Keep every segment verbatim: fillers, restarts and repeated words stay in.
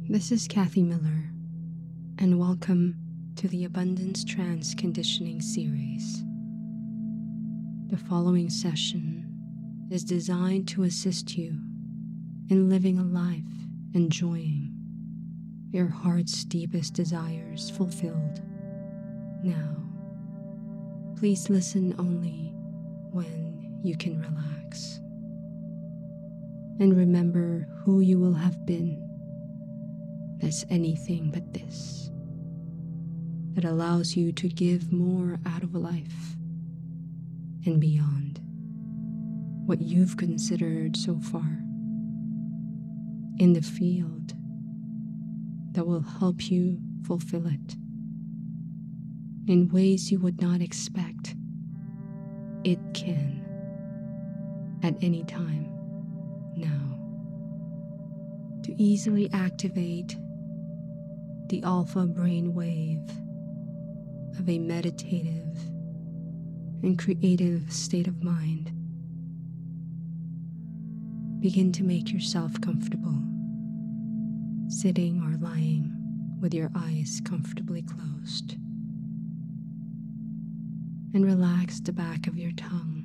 This is Kathy Miller, and welcome to the Abundance Trance Conditioning series. The following session is designed to assist you in living a life enjoying your heart's deepest desires fulfilled. Now, please listen only when you can relax, and remember who you will have been as anything but this, that allows you to give more out of life and beyond what you've considered so far, in the field that will help you fulfill it in ways you would not expect. It can, at any time now, to easily activate the alpha brain wave of a meditative and creative state of mind. Begin to make yourself comfortable, sitting or lying with your eyes comfortably closed, and relax the back of your tongue.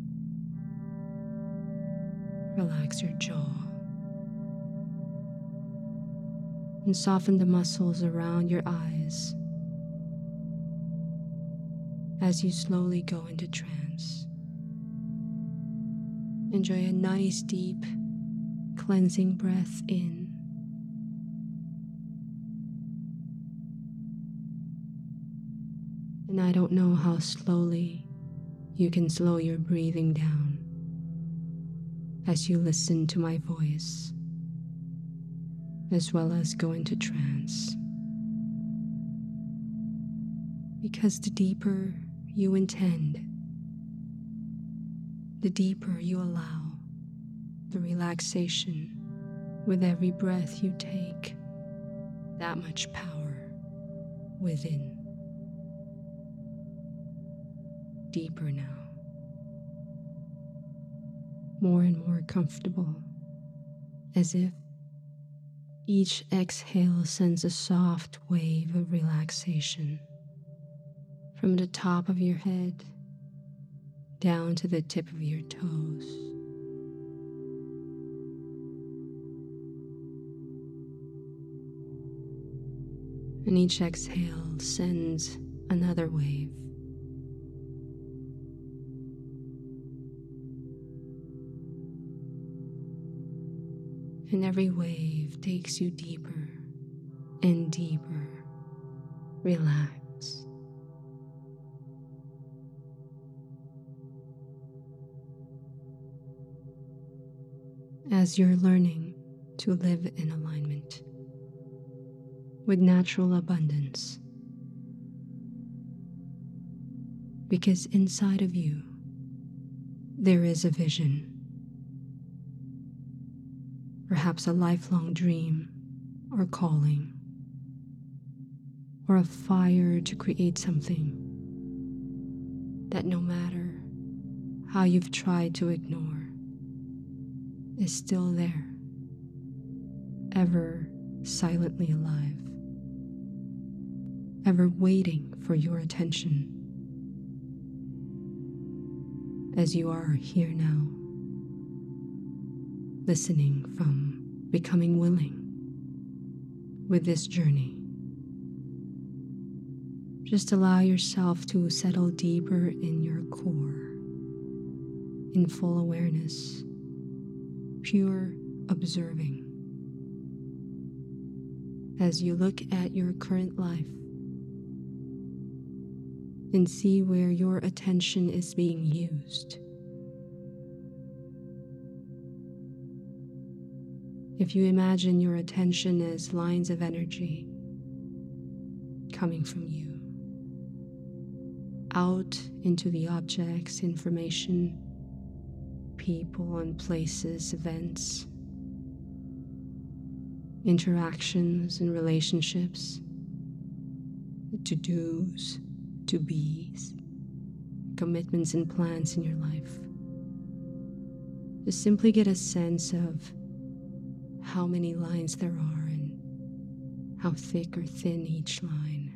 Relax your jaw, and soften the muscles around your eyes as you slowly go into trance. Enjoy a nice deep cleansing breath in, and I don't know how slowly you can slow your breathing down as you listen to my voice, as well as go into trance. Because the deeper you intend, the deeper you allow the relaxation with every breath you take, that much power within. Deeper now, more and more comfortable, as if each exhale sends a soft wave of relaxation from the top of your head down to the tip of your toes. And each exhale sends another wave. And every wave takes you deeper and deeper. Relax. As you're learning to live in alignment with natural abundance, because inside of you there is a vision, perhaps a lifelong dream or calling, or a fire to create something that, no matter how you've tried to ignore, is still there, ever silently alive, ever waiting for your attention, as you are here now, listening from becoming willing with this journey. Just allow yourself to settle deeper in your core, in full awareness, pure observing, as you look at your current life and see where your attention is being used. If you imagine your attention as lines of energy coming from you out into the objects, information, people and places, events, interactions and relationships, to-dos, to-bes, commitments and plans in your life, just simply get a sense of how many lines there are and how thick or thin each line.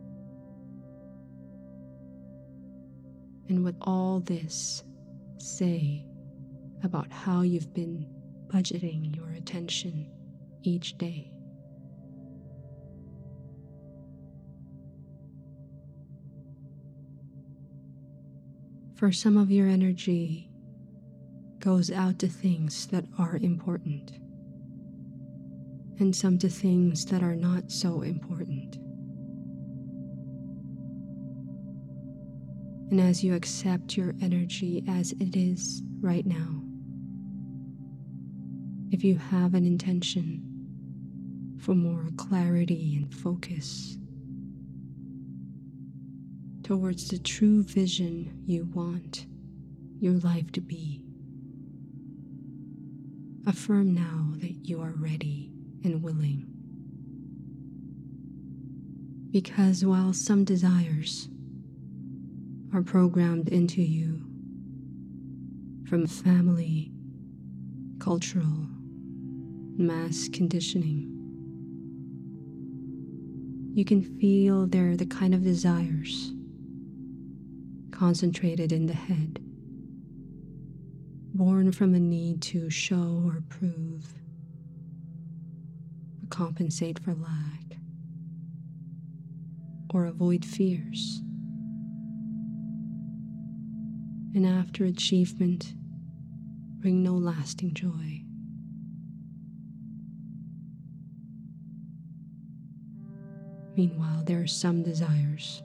And what all this say about how you've been budgeting your attention each day. For some of your energy goes out to things that are important, and some to things that are not so important. And as you accept your energy as it is right now, if you have an intention for more clarity and focus towards the true vision you want your life to be, affirm now that you are ready and willing. Because while some desires are programmed into you from family, cultural, mass conditioning, you can feel they're the kind of desires concentrated in the head, born from a need to show or prove, or compensate for lack, or avoid fears. And after achievement, bring no lasting joy. Meanwhile, there are some desires,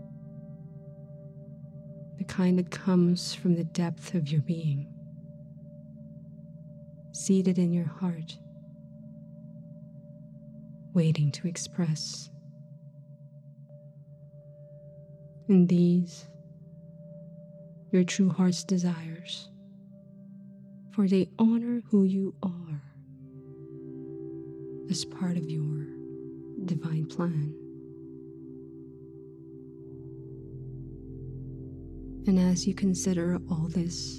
the kind that comes from the depth of your being, seated in your heart, waiting to express. And these, your true heart's desires, for they honor who you are as part of your divine plan. And as you consider all this,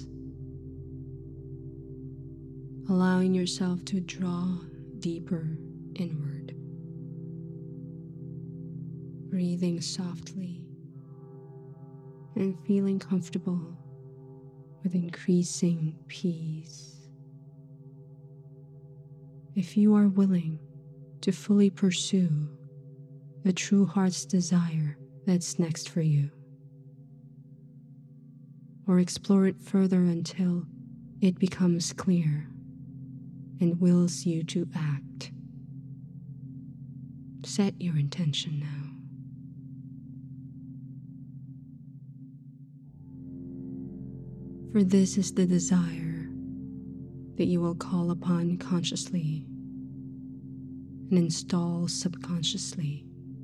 allowing yourself to draw deeper inward, breathing softly and feeling comfortable with increasing peace. If you are willing to fully pursue the true heart's desire that's next for you, or explore it further until it becomes clear and wills you to act, set your intention now. For this is the desire that you will call upon consciously and install subconsciously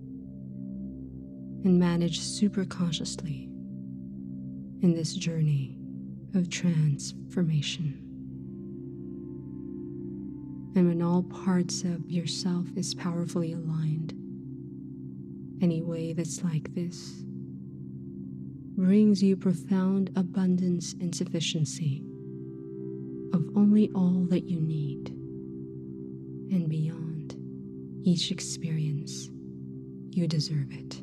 and manage superconsciously in this journey of transformation. And when all parts of yourself is powerfully aligned, any way that's like this brings you profound abundance and sufficiency of only all that you need, and beyond each experience, you deserve it.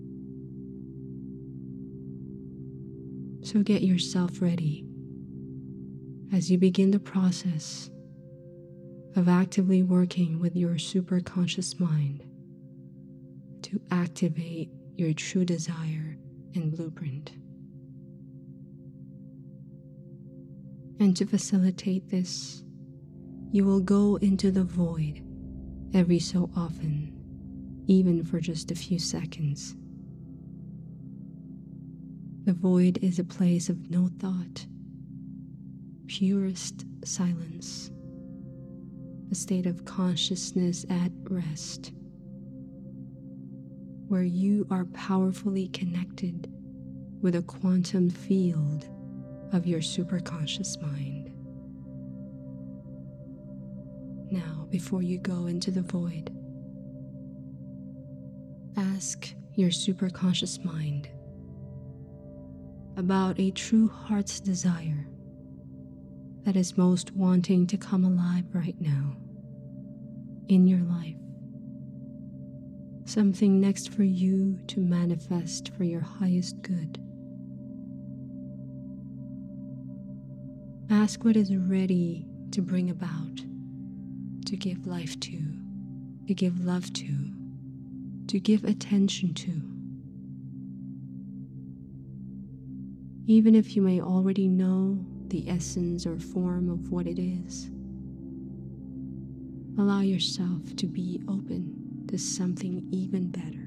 So get yourself ready as you begin the process of actively working with your superconscious mind to activate your true desire and blueprint. And to facilitate this, you will go into the void every so often, even for just a few seconds. The void is a place of no thought, purest silence, a state of consciousness at rest, where you are powerfully connected with a quantum field of your superconscious mind. Now, before you go into the void, ask your superconscious mind about a true heart's desire that is most wanting to come alive right now in your life. something next for you to manifest for your highest good. Ask what is ready to bring about, to give life to, to give love to, to give attention to. Even if you may already know the essence or form of what it is, allow yourself to be open to something even better.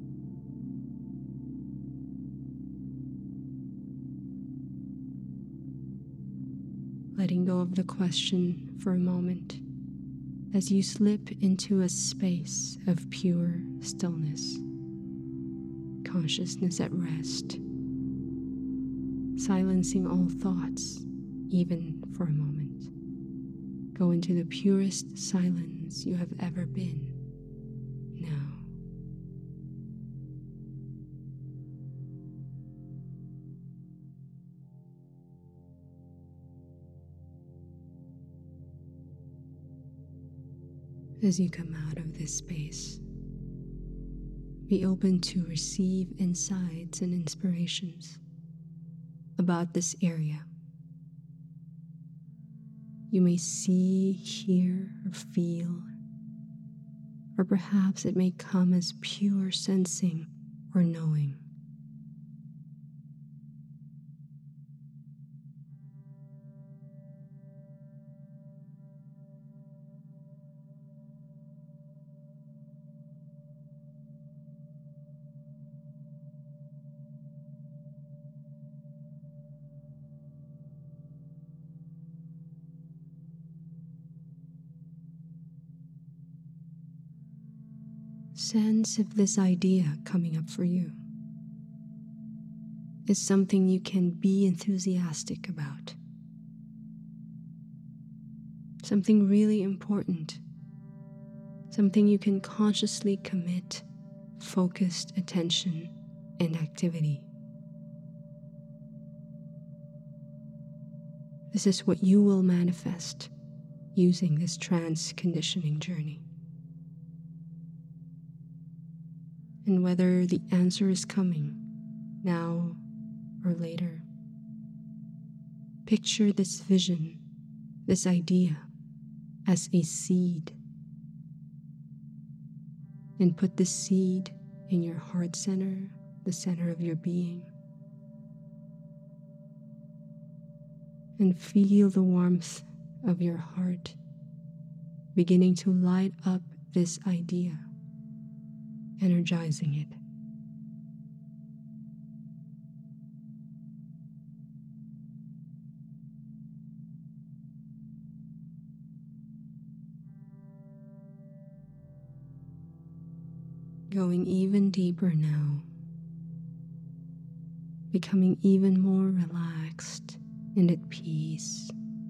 Letting go of the question for a moment as you slip into a space of pure stillness, consciousness at rest, silencing all thoughts, even for a moment. Go into the purest silence you have ever been, now. As you come out of this space, be open to receive insights and inspirations about this area. You may see, hear, or feel, or perhaps it may come as pure sensing or knowing. Sense if this idea coming up for you is something you can be enthusiastic about, something really important, something you can consciously commit focused attention and activity. This is what you will manifest using this trance conditioning journey. And whether the answer is coming now or later, picture this vision, this idea, as a seed, and put this seed in your heart center, the center of your being, and feel the warmth of your heart beginning to light up this idea, energizing it. Going even deeper now, becoming even more relaxed and at peace.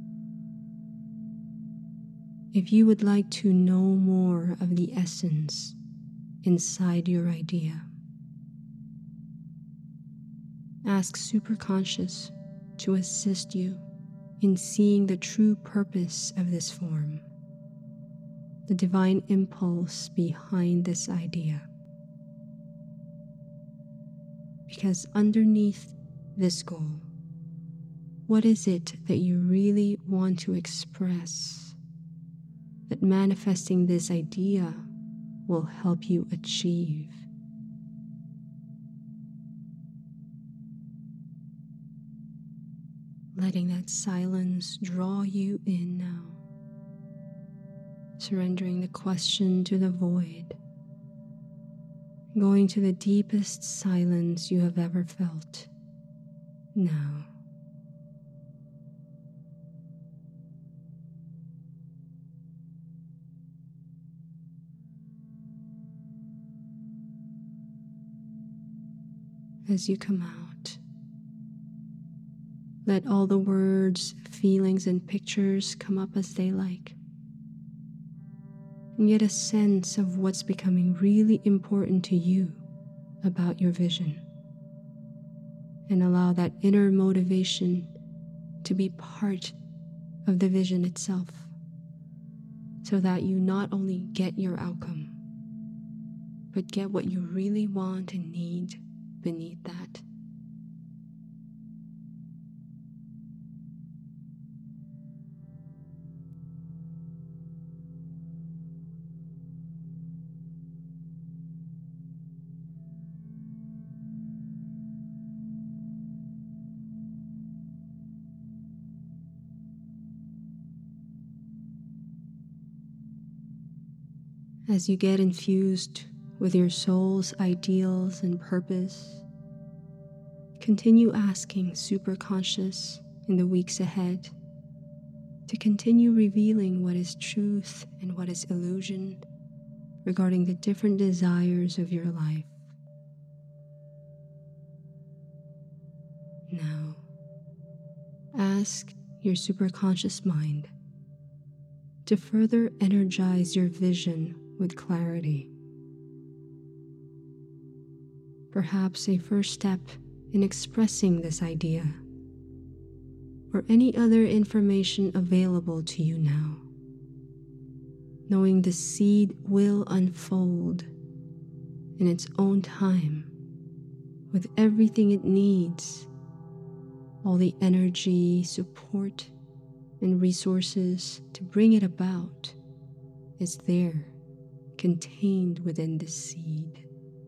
If you would like to know more of the essence inside your idea, ask Superconscious to assist you in seeing the true purpose of this form, the divine impulse behind this idea. Because underneath this goal, what is it that you really want to express that manifesting this idea will help you achieve? Letting that silence draw you in now, surrendering the question to the void, going to the deepest silence you have ever felt now. As you come out, let all the words, feelings, and pictures come up as they like, and get a sense of what's becoming really important to you about your vision, and allow that inner motivation to be part of the vision itself, so that you not only get your outcome, but get what you really want and need beneath that. As you get infused with your soul's ideals and purpose, continue asking Superconscious in the weeks ahead to continue revealing what is truth and what is illusion regarding the different desires of your life. Now, ask your superconscious mind to further energize your vision with clarity. Perhaps a first step in expressing this idea or any other information available to you now, knowing the seed will unfold in its own time with everything it needs, all the energy, support, and resources to bring it about is there, contained within the seed,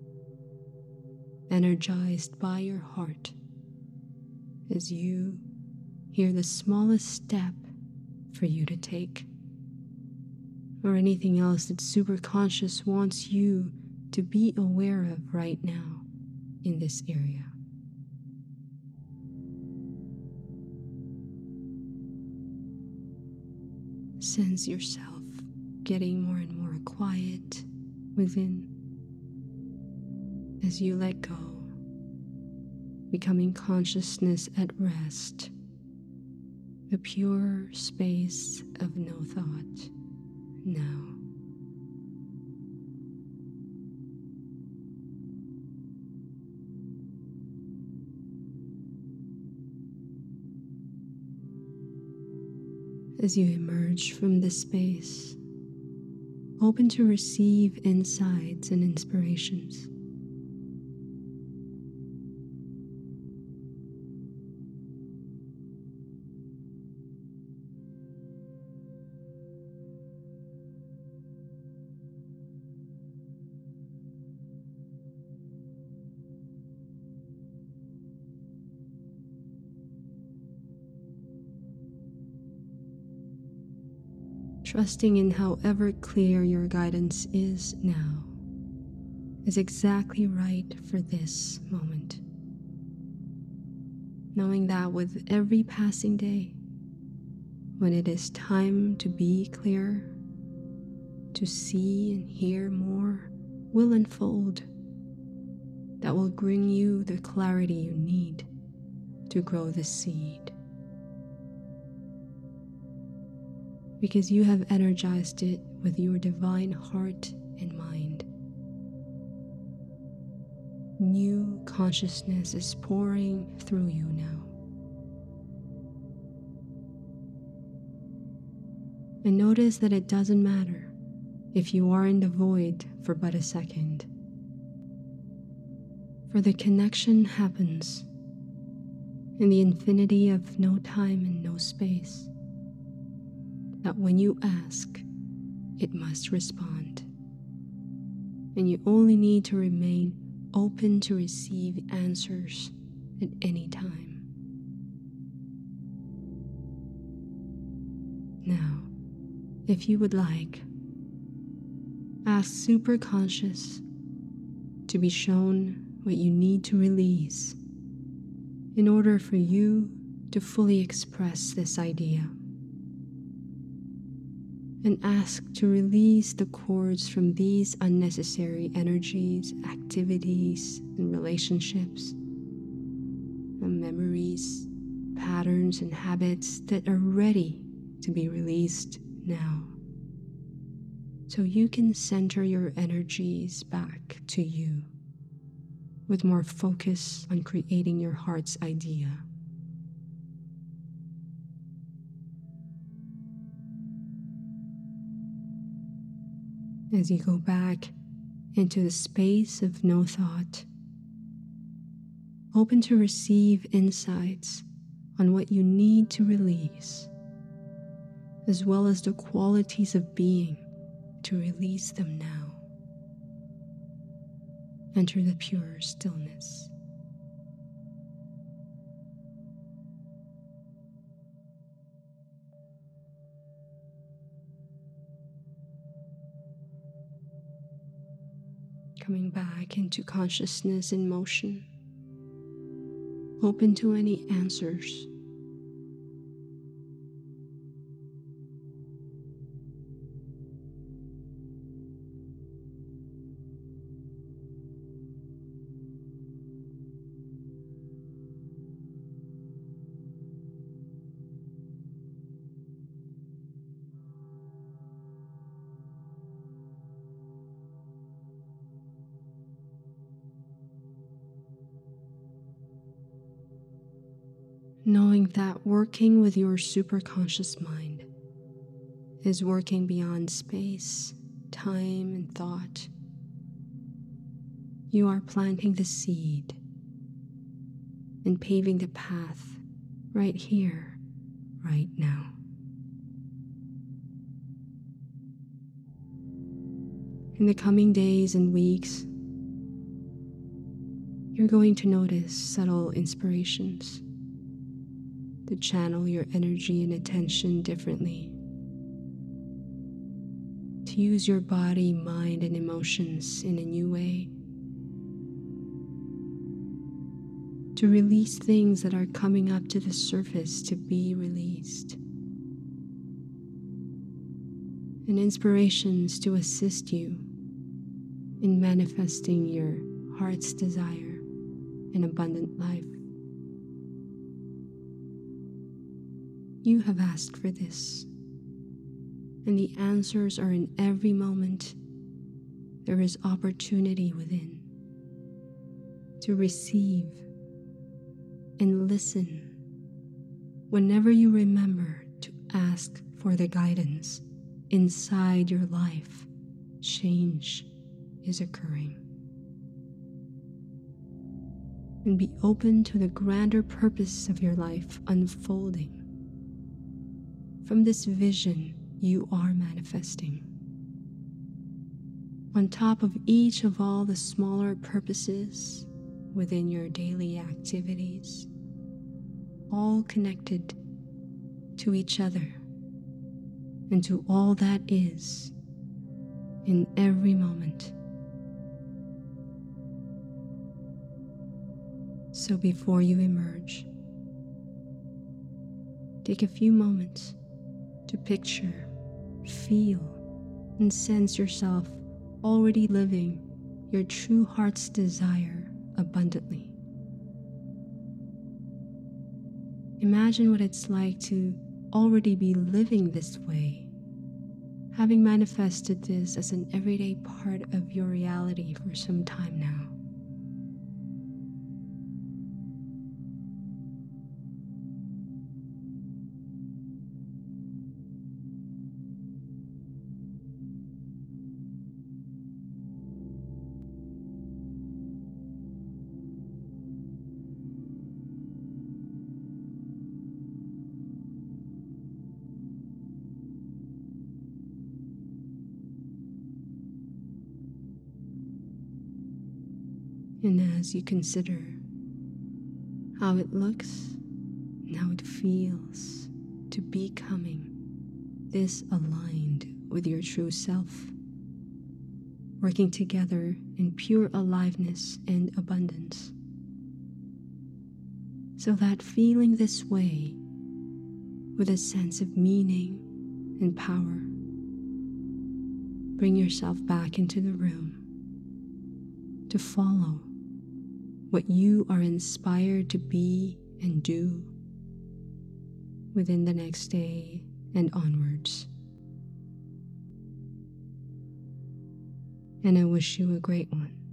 energized by your heart as you hear the smallest step for you to take, or anything else that Superconscious wants you to be aware of right now in this area. Sense yourself getting more and more quiet within as you let go, becoming consciousness at rest, the pure space of no thought now. As you emerge from this space, open to receive insights and inspirations. Trusting in however clear your guidance is now is exactly right for this moment. Knowing that with every passing day, when it is time to be clearer, to see and hear more will unfold that will bring you the clarity you need to grow the seed. Because you have energized it with your divine heart and mind. New consciousness is pouring through you now. And notice that it doesn't matter if you are in the void for but a second. For the connection happens in the infinity of no time and no space. That when you ask, it must respond. And you only need to remain open to receive answers at any time. Now, if you would like, ask Superconscious to be shown what you need to release in order for you to fully express this idea. And ask to release the cords from these unnecessary energies, activities, and relationships, and memories, patterns, and habits that are ready to be released now. So you can center your energies back to you with more focus on creating your heart's idea. As you go back into the space of no thought, open to receive insights on what you need to release, as well as the qualities of being to release them now. Enter the pure stillness. Coming back into consciousness in motion, open to any answers. Knowing that working with your superconscious mind is working beyond space, time, and thought. You are planting the seed and paving the path right here, right now. In the coming days and weeks, you're going to notice subtle inspirations to channel your energy and attention differently, to use your body, mind, and emotions in a new way, to release things that are coming up to the surface to be released, and inspirations to assist you in manifesting your heart's desire, an abundant life. You have asked for this, and the answers are in every moment. There is opportunity within to receive and listen whenever you remember to ask for the guidance inside your life. Change is occurring. And be open to the grander purpose of your life unfolding. From this vision you are manifesting. On top of each of all the smaller purposes within your daily activities, all connected to each other and to all that is in every moment. So before you emerge, take a few moments to picture, feel, and sense yourself already living your true heart's desire abundantly. Imagine what it's like to already be living this way, having manifested this as an everyday part of your reality for some time now. And as you consider how it looks and how it feels to be coming this aligned with your true self, working together in pure aliveness and abundance, so that feeling this way with a sense of meaning and power, bring yourself back into the room to follow what you are inspired to be and do within the next day and onwards. And I wish you a great one.